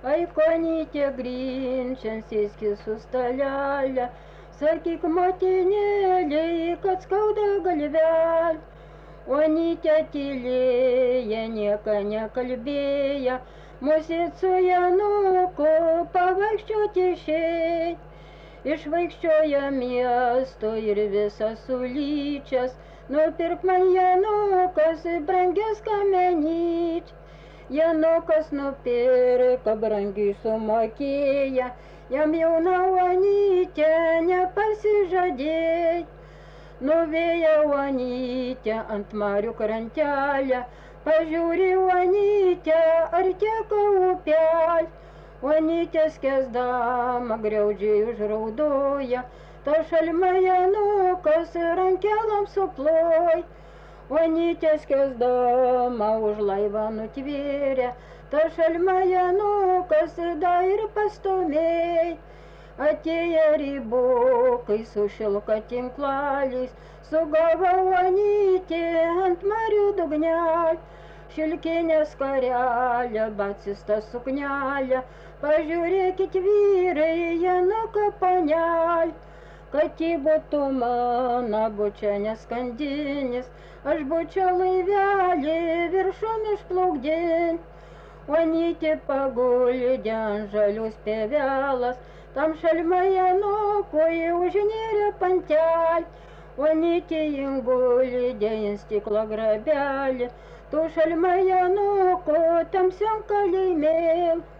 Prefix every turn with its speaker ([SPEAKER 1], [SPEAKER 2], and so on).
[SPEAKER 1] Ai konytė grinčian sėski sustalia, sakyk motinėlei, kad skauda galvelę. Onytė tylėja, nieka nekalbėja, mūsų su Januku pavaikščioti išeit. Išvaikščioja miesto ir visas sulyčias, nupirk man Janukas brangias kamenyčias. Janukas nupirka brangiai sumokėja, jam jauna Onytė nepasižadėj. Nuvėja Onytė ant marių krantelę, pažiūri Onytė, ar teka upelė. Onytė skęsdama graudžiai užraudoja, ta šalma Janukas rankelėm suploj. Onytė skęsdama už laivą nutvėrė, ta šalma Janukas dar ir pastumėj. Atėję rybokai su šilka tinklaliais, sugavo Onytė ant marių dugnelę. Šilkinė skarelė, batsista suknelė, pažiūrėkit vyrai, Januko panelė. Kad jį būtų mano bučia neskandinis, aš bučia laivelį viršum išplaukdin. Onytė paguldė ant žalius pievelas, tam šalma Janukui užnėrė pantelį. Onytė įguldė į stiklo grabelį, tu šalma Januko tamsiam kalėjimėl.